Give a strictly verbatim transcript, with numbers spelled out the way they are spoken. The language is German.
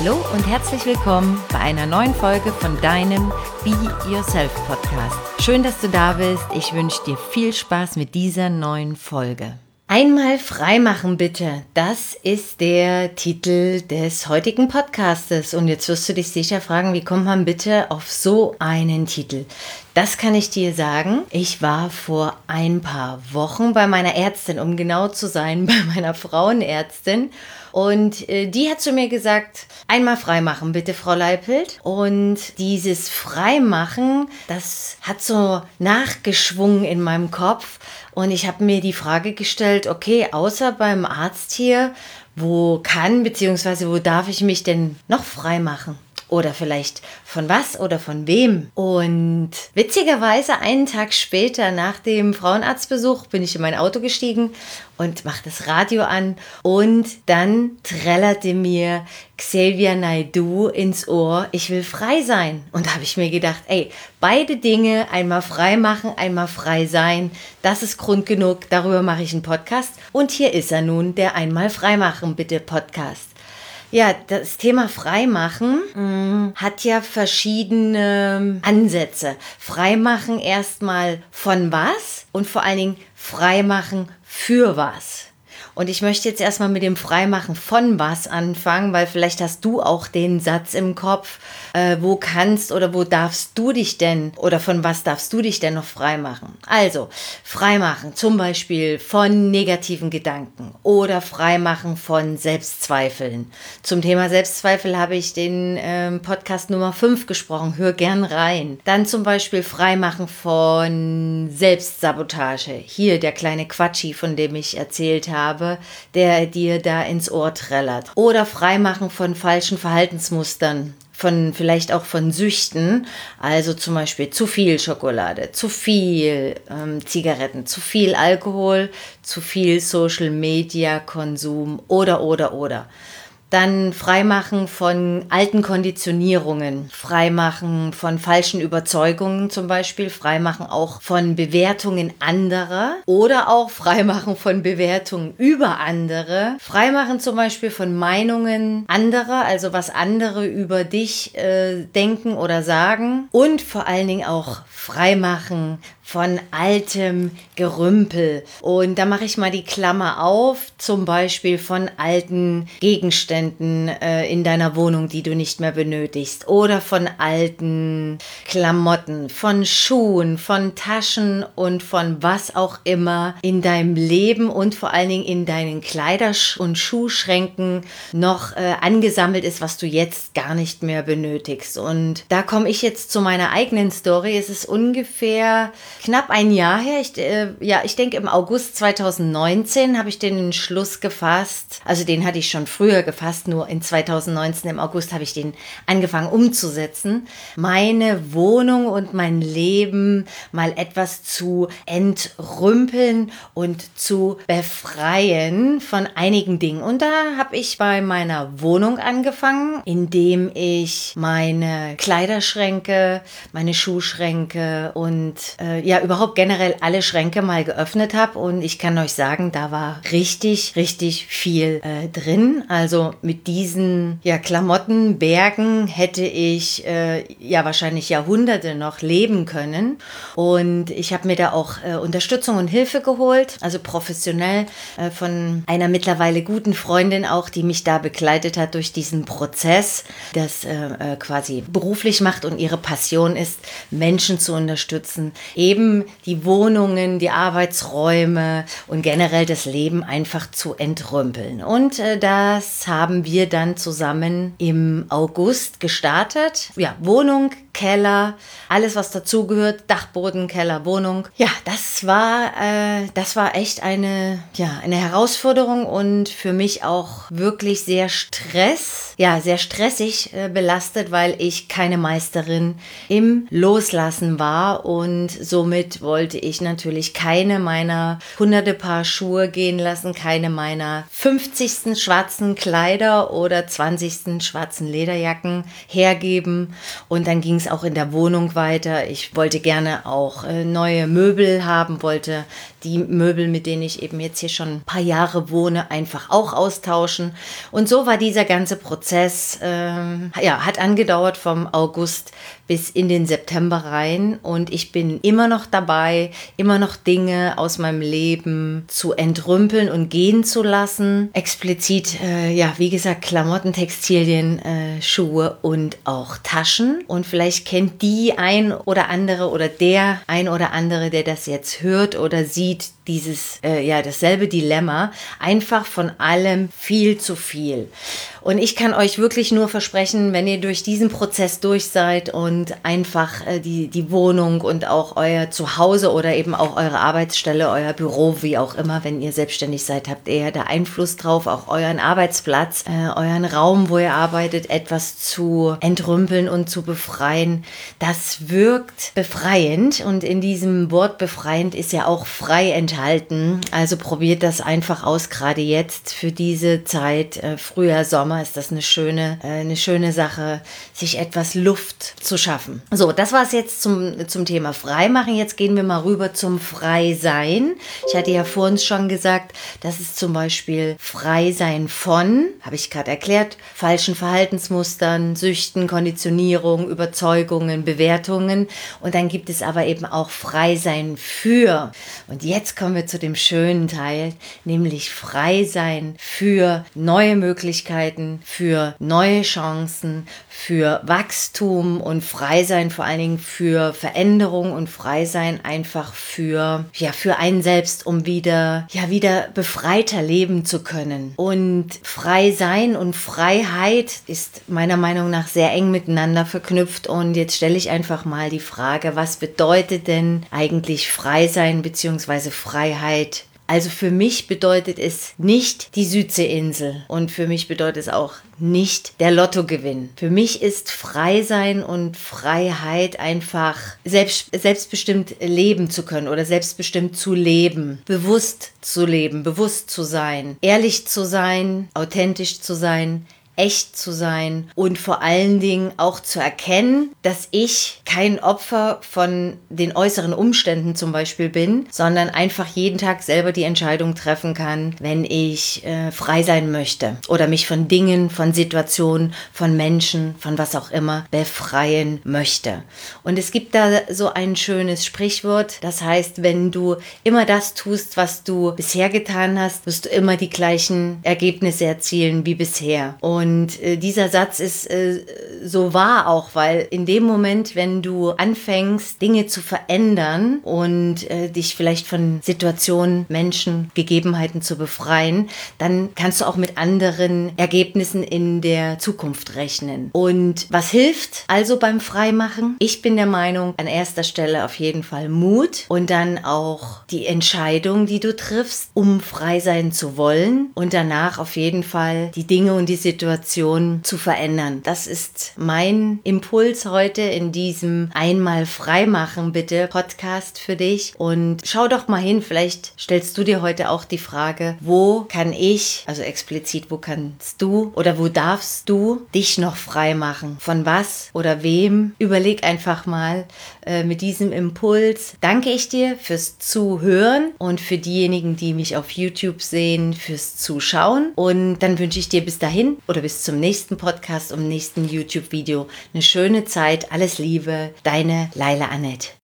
Hallo und herzlich willkommen bei einer neuen Folge von deinem Be Yourself Podcast. Schön, dass du da bist. Ich wünsche dir viel Spaß mit dieser neuen Folge. Einmal freimachen bitte, das ist der Titel des heutigen Podcastes. Und jetzt wirst du dich sicher fragen, wie kommt man bitte auf so einen Titel? Das kann ich dir sagen. Ich war vor ein paar Wochen bei meiner Ärztin, um genau zu sein, bei meiner Frauenärztin. Und äh, die hat zu mir gesagt, einmal freimachen bitte, Frau Leipold. Und dieses Freimachen, das hat so nachgeschwungen in meinem Kopf. Und ich habe mir die Frage gestellt, okay, außer beim Arzt hier, wo kann bzw. wo darf ich mich denn noch freimachen? Oder vielleicht von was oder von wem? Und witzigerweise einen Tag später nach dem Frauenarztbesuch bin ich in mein Auto gestiegen und mache das Radio an und dann trällerte mir Xavier Naidoo ins Ohr, ich will frei sein. Und da habe ich mir gedacht, ey, beide Dinge, einmal frei machen, einmal frei sein, das ist Grund genug, darüber mache ich einen Podcast. Und hier ist er nun, der Einmal Freimachen bitte Podcast. Ja, das Thema Freimachen mh, hat ja verschiedene Ansätze. Freimachen erstmal von was und vor allen Dingen Freimachen für was. Und ich möchte jetzt erstmal mit dem Freimachen von was anfangen, weil vielleicht hast du auch den Satz im Kopf, äh, wo kannst oder wo darfst du dich denn oder von was darfst du dich denn noch freimachen? Also, freimachen zum Beispiel von negativen Gedanken oder freimachen von Selbstzweifeln. Zum Thema Selbstzweifel habe ich den ähm, Podcast Nummer fünf gesprochen, hör gern rein. Dann zum Beispiel freimachen von Selbstsabotage. Hier der kleine Quatschi, von dem ich erzählt habe, der dir da ins Ohr trällert. Oder freimachen von falschen Verhaltensmustern, von vielleicht auch von Süchten, also zum Beispiel zu viel Schokolade, zu viel ähm, Zigaretten, zu viel Alkohol, zu viel Social Media Konsum oder oder oder. Dann freimachen von alten Konditionierungen, freimachen von falschen Überzeugungen zum Beispiel, freimachen auch von Bewertungen anderer oder auch freimachen von Bewertungen über andere, freimachen zum Beispiel von Meinungen anderer, also was andere über dich äh, denken oder sagen und vor allen Dingen auch freimachen von altem Gerümpel. Und da mache ich mal die Klammer auf, zum Beispiel von alten Gegenständen äh, in deiner Wohnung, die du nicht mehr benötigst. Oder von alten Klamotten, von Schuhen, von Taschen und von was auch immer in deinem Leben und vor allen Dingen in deinen Kleider- und Schuhschränken noch äh, angesammelt ist, was du jetzt gar nicht mehr benötigst. Und da komme ich jetzt zu meiner eigenen Story. Es ist ungefähr knapp ein Jahr her, ich, äh, ja, ich denke im August zweitausendneunzehn habe ich den Entschluss gefasst, also den hatte ich schon früher gefasst, nur in zweitausendneunzehn im August habe ich den angefangen umzusetzen, meine Wohnung und mein Leben mal etwas zu entrümpeln und zu befreien von einigen Dingen. Und da habe ich bei meiner Wohnung angefangen, indem ich meine Kleiderschränke, meine Schuhschränke und äh, ja überhaupt generell alle Schränke mal geöffnet habe und ich kann euch sagen, da war richtig, richtig viel äh, drin. Also mit diesen ja, Klamottenbergen hätte ich äh, ja wahrscheinlich Jahrhunderte noch leben können und ich habe mir da auch äh, Unterstützung und Hilfe geholt, also professionell äh, von einer mittlerweile guten Freundin auch, die mich da begleitet hat durch diesen Prozess, das äh, äh, quasi beruflich macht und ihre Passion ist, Menschen zu unterstützen, eben die Wohnungen, die Arbeitsräume und generell das Leben einfach zu entrümpeln. Und äh, das haben wir dann zusammen im August gestartet. Ja, Wohnung, Keller, alles was dazugehört, Dachboden, Keller, Wohnung. Ja, das war, äh, das war echt eine, ja, eine Herausforderung und für mich auch wirklich sehr Stress, ja, sehr stressig äh, belastet, weil ich keine Meisterin im Loslassen war und somit wollte ich natürlich keine meiner hunderte Paar Schuhe gehen lassen, keine meiner fünfzigsten schwarzen Kleider oder zwanzigsten schwarzen Lederjacken hergeben und dann ging es auch in der Wohnung weiter. Ich wollte gerne auch äh, neue Möbel haben, wollte die Möbel, mit denen ich eben jetzt hier schon ein paar Jahre wohne, einfach auch austauschen. Und so war dieser ganze Prozess, ähm, ja, hat angedauert vom August bis in den September rein und ich bin immer noch dabei, immer noch Dinge aus meinem Leben zu entrümpeln und gehen zu lassen. Explizit, äh, ja, wie gesagt, Klamotten, Textilien, äh, Schuhe und auch Taschen. Und vielleicht kennt die ein oder andere oder der ein oder andere, der das jetzt hört oder sieht, dieses, äh, ja, dasselbe Dilemma, einfach von allem viel zu viel. Und ich kann euch wirklich nur versprechen, wenn ihr durch diesen Prozess durch seid und einfach äh, die, die Wohnung und auch euer Zuhause oder eben auch eure Arbeitsstelle, euer Büro, wie auch immer, wenn ihr selbstständig seid, habt ihr ja da Einfluss drauf, auch euren Arbeitsplatz, äh, euren Raum, wo ihr arbeitet, etwas zu entrümpeln und zu befreien. Das wirkt befreiend und in diesem Wort befreiend ist ja auch frei enthalten. Also probiert das einfach aus, gerade jetzt für diese Zeit, äh, Frühjahr, Sommer, ist das eine schöne, äh, eine schöne Sache, sich etwas Luft zu schaffen. So, das war es jetzt zum, zum Thema Freimachen. Jetzt gehen wir mal rüber zum Freisein. Ich hatte ja vorhin schon gesagt, das ist zum Beispiel Freisein von, habe ich gerade erklärt, falschen Verhaltensmustern, Süchten, Konditionierung, Überzeugungen, Bewertungen. Und dann gibt es aber eben auch Freisein für. Und jetzt kommen wir zu dem schönen Teil, nämlich frei sein für neue Möglichkeiten, für neue Chancen, für Wachstum und frei sein vor allen Dingen für Veränderung und frei sein einfach für, ja, für einen selbst, um wieder, ja, wieder befreiter leben zu können. Und frei sein und Freiheit ist meiner Meinung nach sehr eng miteinander verknüpft und jetzt stelle ich einfach mal die Frage, was bedeutet denn eigentlich frei sein bzw. Freiheit? Also für mich bedeutet es nicht die Südseeinsel und für mich bedeutet es auch nicht der Lottogewinn. Für mich ist Freisein und Freiheit einfach selbst, selbstbestimmt leben zu können oder selbstbestimmt zu leben, bewusst zu leben, bewusst zu sein, ehrlich zu sein, authentisch zu sein, echt zu sein und vor allen Dingen auch zu erkennen, dass ich kein Opfer von den äußeren Umständen zum Beispiel bin, sondern einfach jeden Tag selber die Entscheidung treffen kann, wenn ich äh, frei sein möchte oder mich von Dingen, von Situationen, von Menschen, von was auch immer befreien möchte. Und es gibt da so ein schönes Sprichwort, das heißt, wenn du immer das tust, was du bisher getan hast, wirst du immer die gleichen Ergebnisse erzielen wie bisher. Und Und äh, dieser Satz ist äh, so wahr auch, weil in dem Moment, wenn du anfängst, Dinge zu verändern und äh, dich vielleicht von Situationen, Menschen, Gegebenheiten zu befreien, dann kannst du auch mit anderen Ergebnissen in der Zukunft rechnen. Und was hilft also beim Freimachen? Ich bin der Meinung, an erster Stelle auf jeden Fall Mut und dann auch die Entscheidung, die du triffst, um frei sein zu wollen und danach auf jeden Fall die Dinge und die Situation zu verändern. Das ist mein Impuls heute in diesem Einmal Freimachen bitte Podcast für dich und schau doch mal hin, vielleicht stellst du dir heute auch die Frage, wo kann ich, also explizit, wo kannst du oder wo darfst du dich noch frei machen? Von was oder wem? Überleg einfach mal äh, mit diesem Impuls. Danke ich dir fürs Zuhören und für diejenigen, die mich auf YouTube sehen, fürs Zuschauen und dann wünsche ich dir bis dahin oder bis zum nächsten Podcast, um nächsten YouTube-Video eine schöne Zeit. Alles Liebe, deine Laila Annett.